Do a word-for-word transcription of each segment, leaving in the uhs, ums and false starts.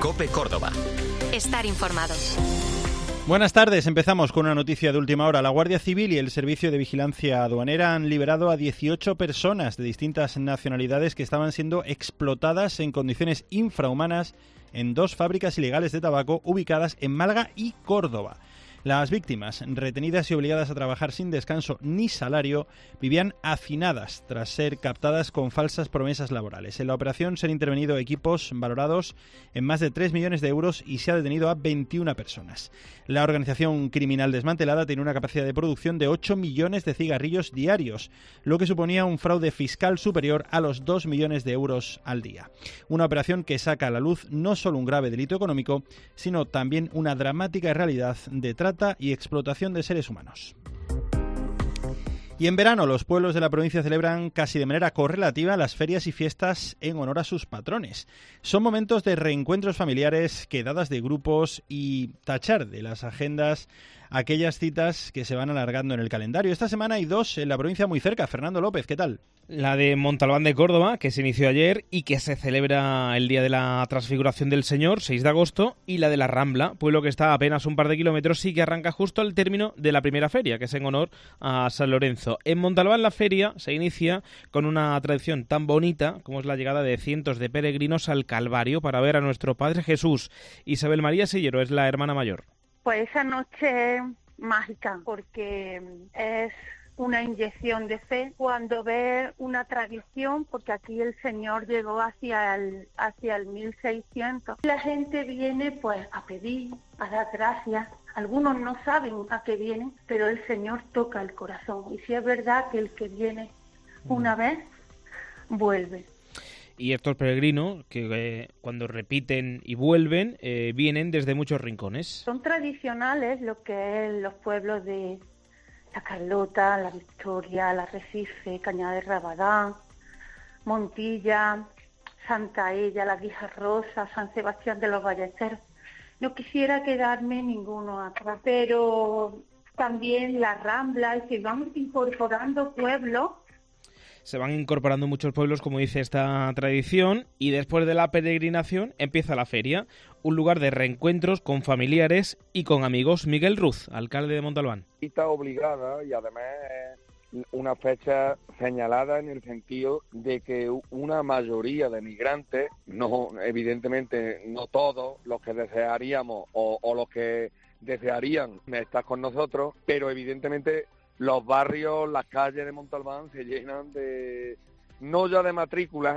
COPE Córdoba. Estar informado. Buenas tardes, empezamos con una noticia de última hora. La Guardia Civil y el Servicio de Vigilancia Aduanera han liberado a dieciocho personas de distintas nacionalidades que estaban siendo explotadas en condiciones infrahumanas en dos fábricas ilegales de tabaco ubicadas en Málaga y Córdoba. Las víctimas, retenidas y obligadas a trabajar sin descanso ni salario, vivían hacinadas tras ser captadas con falsas promesas laborales. En la operación se han intervenido equipos valorados en más de tres millones de euros y se ha detenido a veintiuna personas. La organización criminal desmantelada tiene una capacidad de producción de ocho millones de cigarrillos diarios, lo que suponía un fraude fiscal superior a los dos millones de euros al día. Una operación que saca a la luz no solo un grave delito económico, sino también una dramática realidad de trata y explotación de seres humanos. Y en verano los pueblos de la provincia celebran casi de manera correlativa las ferias y fiestas en honor a sus patrones. Son momentos de reencuentros familiares, quedadas de grupos y tachar de las agendas aquellas citas que se van alargando en el calendario. Esta semana hay dos en la provincia muy cerca. Fernando López, ¿qué tal? La de Montalbán de Córdoba, que se inició ayer y que se celebra el día de la Transfiguración del Señor, seis de agosto, y la de la Rambla, pueblo que está a apenas un par de kilómetros y que arranca justo al término de la primera feria, que es en honor a San Lorenzo. En Montalbán la feria se inicia con una tradición tan bonita como es la llegada de cientos de peregrinos al Calvario para ver a nuestro Padre Jesús. Isabel María Sillero es la hermana mayor. Pues esa noche es mágica porque es una inyección de fe cuando ves una tradición, porque aquí el Señor llegó hacia el hacia el mil seiscientos. La gente viene pues a pedir, a dar gracias. Algunos no saben a qué vienen, pero el Señor toca el corazón. Y si es verdad que el que viene una vez, vuelve. Y estos peregrinos, que eh, cuando repiten y vuelven, eh, vienen desde muchos rincones. Son tradicionales lo que es los pueblos de La Carlota, La Victoria, La Recife, Cañada de Rabadán, Montilla, Santa Ella, La Guija Rosa, San Sebastián de los Ballesteros. No quisiera quedarme ninguno atrás, pero también La Rambla, y se van incorporando pueblos. Se van incorporando muchos pueblos, como dice esta tradición, y después de la peregrinación empieza la feria, un lugar de reencuentros con familiares y con amigos. Miguel Ruz, alcalde de Montalbán. Está obligada y además es una fecha señalada en el sentido de que una mayoría de migrantes, no evidentemente no todos los que desearíamos o, o los que desearían estar con nosotros, pero evidentemente los barrios, las calles de Montalbán se llenan de, no ya de matrículas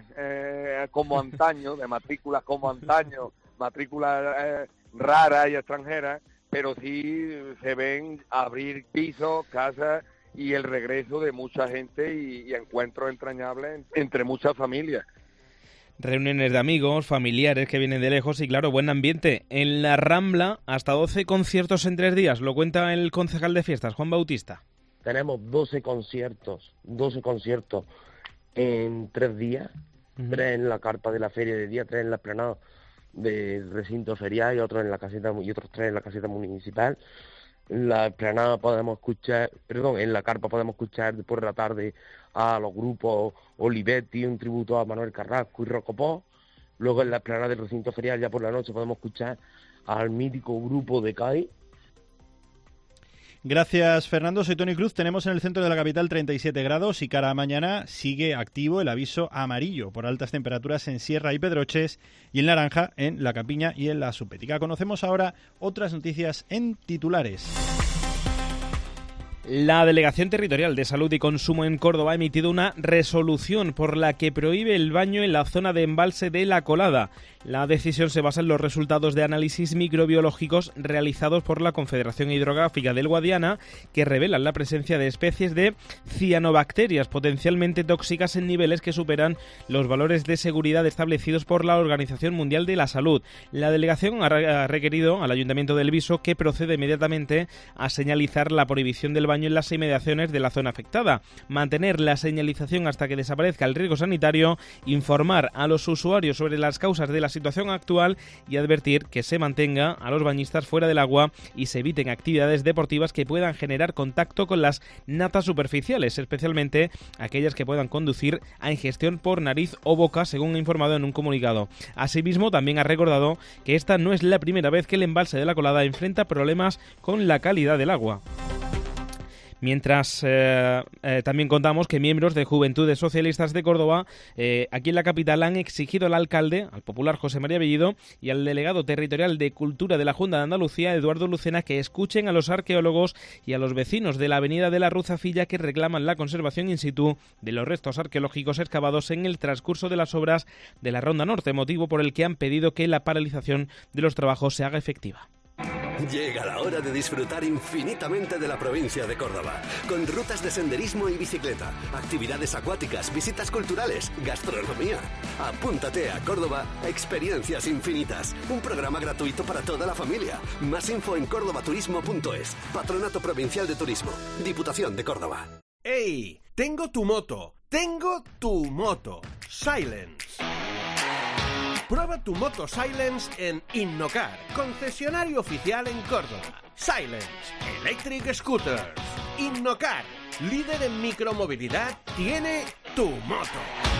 eh, como antaño, de matrículas como antaño, matrículas eh, raras y extranjeras, pero sí se ven abrir pisos, casas y el regreso de mucha gente y, y encuentros entrañables entre muchas familias. Reuniones de amigos, familiares que vienen de lejos y, claro, buen ambiente. En la Rambla, hasta doce conciertos en tres días. Lo cuenta el concejal de fiestas, Juan Bautista. Tenemos doce conciertos, doce conciertos en tres días. Uh-huh. Tres en la carpa de la feria de día, tres en la explanada del recinto ferial y otros en la caseta y otros tres en la caseta municipal. En la explanada podemos escuchar, perdón, en la carpa podemos escuchar después de la tarde a los grupos Olivetti, un tributo a Manuel Carrasco y Rocopó. Luego en la explanada del recinto ferial ya por la noche podemos escuchar al mítico grupo de Cádiz. Gracias, Fernando. Soy Toni Cruz. Tenemos en el centro de la capital treinta y siete grados y cara a mañana sigue activo el aviso amarillo por altas temperaturas en Sierra y Pedroches y en naranja en La Campiña y en la Supética. Conocemos ahora otras noticias en titulares. La Delegación Territorial de Salud y Consumo en Córdoba ha emitido una resolución por la que prohíbe el baño en la zona de embalse de La Colada. La decisión se basa en los resultados de análisis microbiológicos realizados por la Confederación Hidrográfica del Guadiana, que revelan la presencia de especies de cianobacterias potencialmente tóxicas en niveles que superan los valores de seguridad establecidos por la Organización Mundial de la Salud. La delegación ha requerido al Ayuntamiento del Viso que proceda inmediatamente a señalizar la prohibición del baño baño en las inmediaciones de la zona afectada, mantener la señalización hasta que desaparezca el riesgo sanitario, informar a los usuarios sobre las causas de la situación actual y advertir que se mantenga a los bañistas fuera del agua y se eviten actividades deportivas que puedan generar contacto con las natas superficiales, especialmente aquellas que puedan conducir a ingestión por nariz o boca, según ha informado en un comunicado. Asimismo, también ha recordado que esta no es la primera vez que el embalse de la Colada enfrenta problemas con la calidad del agua. Mientras eh, eh, también contamos que miembros de Juventudes Socialistas de Córdoba, eh, aquí en la capital, han exigido al alcalde, al popular José María Bellido, y al delegado territorial de Cultura de la Junta de Andalucía, Eduardo Lucena, que escuchen a los arqueólogos y a los vecinos de la avenida de la Ruzafilla que reclaman la conservación in situ de los restos arqueológicos excavados en el transcurso de las obras de la Ronda Norte, motivo por el que han pedido que la paralización de los trabajos se haga efectiva. Llega la hora de disfrutar infinitamente de la provincia de Córdoba, con rutas de senderismo y bicicleta, actividades acuáticas, visitas culturales, gastronomía. Apúntate a Córdoba, experiencias infinitas, un programa gratuito para toda la familia. Más info en cordobaturismo punto es, Patronato Provincial de Turismo, Diputación de Córdoba. ¡Ey! Tengo tu moto, tengo tu moto, Silence. Prueba tu moto Silence en Innocar, concesionario oficial en Córdoba. Silence, Electric Scooters. Innocar, líder en micromovilidad, tiene tu moto.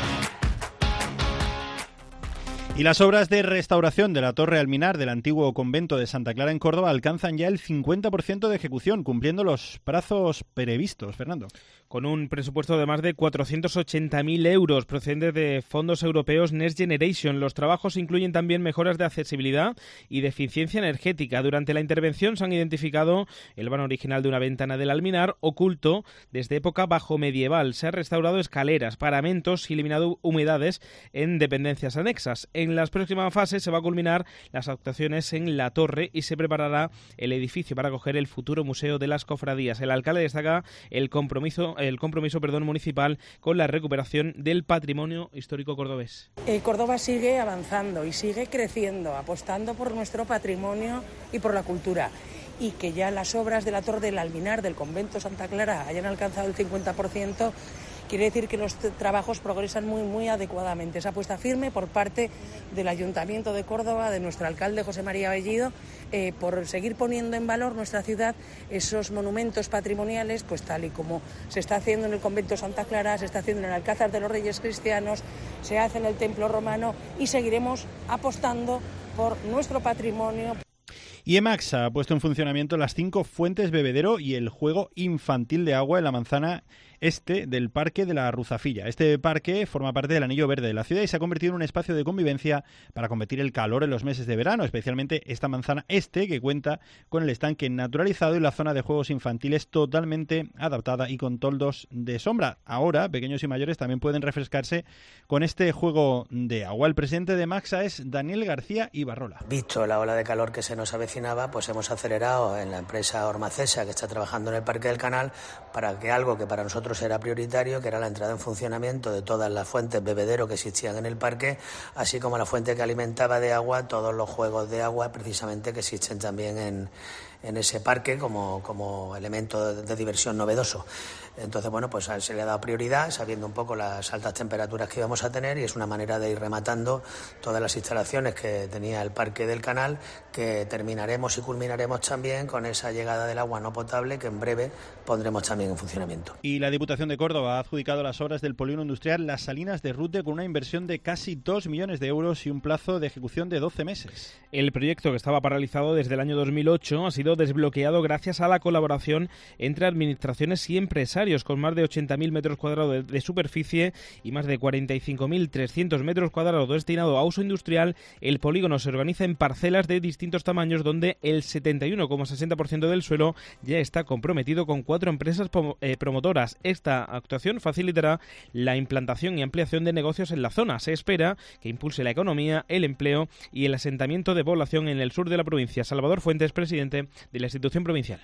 Y las obras de restauración de la Torre Alminar del antiguo convento de Santa Clara en Córdoba alcanzan ya el cincuenta por ciento de ejecución, cumpliendo los plazos previstos. Fernando. Con un presupuesto de más de cuatrocientos ochenta mil euros procedentes de fondos europeos Next Generation. Los trabajos incluyen también mejoras de accesibilidad y de eficiencia energética. Durante la intervención se han identificado el vano original de una ventana del Alminar, oculto desde época bajo medieval. Se han restaurado escaleras, paramentos y eliminado humedades en dependencias anexas. En las próximas fases se va a culminar las actuaciones en la torre y se preparará el edificio para acoger el futuro Museo de las Cofradías. El alcalde destaca el compromiso el compromiso perdón, municipal con la recuperación del patrimonio histórico cordobés. Eh, Córdoba sigue avanzando y sigue creciendo, apostando por nuestro patrimonio y por la cultura. Y que ya las obras de la Torre del Alminar del convento Santa Clara hayan alcanzado el cincuenta por ciento, quiere decir que los trabajos progresan muy, muy adecuadamente. Esa apuesta firme por parte del Ayuntamiento de Córdoba, de nuestro alcalde José María Bellido, eh, por seguir poniendo en valor nuestra ciudad, esos monumentos patrimoniales, pues tal y como se está haciendo en el convento Santa Clara, se está haciendo en el Alcázar de los Reyes Cristianos, se hace en el Templo Romano, y seguiremos apostando por nuestro patrimonio. Y EMAX ha puesto en funcionamiento las cinco fuentes bebedero y el juego infantil de agua en la manzana este del Parque de la Ruzafilla. Este parque forma parte del anillo verde de la ciudad y se ha convertido en un espacio de convivencia para combatir el calor en los meses de verano, especialmente esta manzana este, que cuenta con el estanque naturalizado y la zona de juegos infantiles totalmente adaptada y con toldos de sombra. Ahora, pequeños y mayores también pueden refrescarse con este juego de agua. El presidente de Maxa es Daniel García Ibarrola. Visto la ola de calor que se nos avecinaba, pues hemos acelerado en la empresa Ormacesa, que está trabajando en el Parque del Canal, para que algo que para nosotros era prioritario, que era la entrada en funcionamiento de todas las fuentes bebedero que existían en el parque, así como la fuente que alimentaba de agua todos los juegos de agua precisamente que existen también en, en ese parque como, como elemento de, de diversión novedoso. Entonces, bueno, pues se le ha dado prioridad, sabiendo un poco las altas temperaturas que íbamos a tener, y es una manera de ir rematando todas las instalaciones que tenía el Parque del Canal, que terminaremos y culminaremos también con esa llegada del agua no potable que en breve pondremos también en funcionamiento. Y la Diputación de Córdoba ha adjudicado las obras del polígono industrial Las Salinas de Rute con una inversión de casi dos millones de euros y un plazo de ejecución de doce meses. El proyecto, que estaba paralizado desde el año dos mil ocho, ha sido desbloqueado gracias a la colaboración entre administraciones y empresarios, con más de ochenta mil metros cuadrados de, de superficie y más de cuarenta y cinco mil trescientos metros cuadrados destinados a uso industrial. El polígono se organiza en parcelas de distintos tamaños, donde el setenta y uno coma sesenta por ciento del suelo ya está comprometido con cuatro empresas eh, promotoras. Esta actuación facilitará la implantación y ampliación de negocios en la zona. Se espera que impulse la economía, el empleo y el asentamiento de población en el sur de la provincia. Salvador Fuentes, presidente de la institución provincial.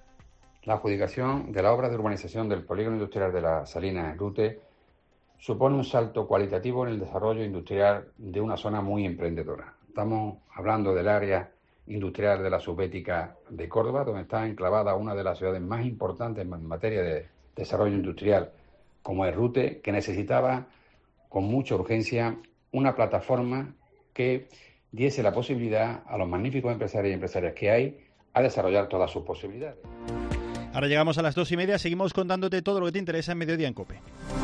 La adjudicación de la obra de urbanización del polígono industrial de Las Salinas en Rute supone un salto cualitativo en el desarrollo industrial de una zona muy emprendedora. Estamos hablando del área industrial de la subbética de Córdoba, donde está enclavada una de las ciudades más importantes en materia de desarrollo industrial, como es Rute, que necesitaba con mucha urgencia una plataforma que diese la posibilidad a los magníficos empresarios y empresarias que hay a desarrollar todas sus posibilidades. Ahora llegamos a las dos y media, seguimos contándote todo lo que te interesa en Mediodía en COPE.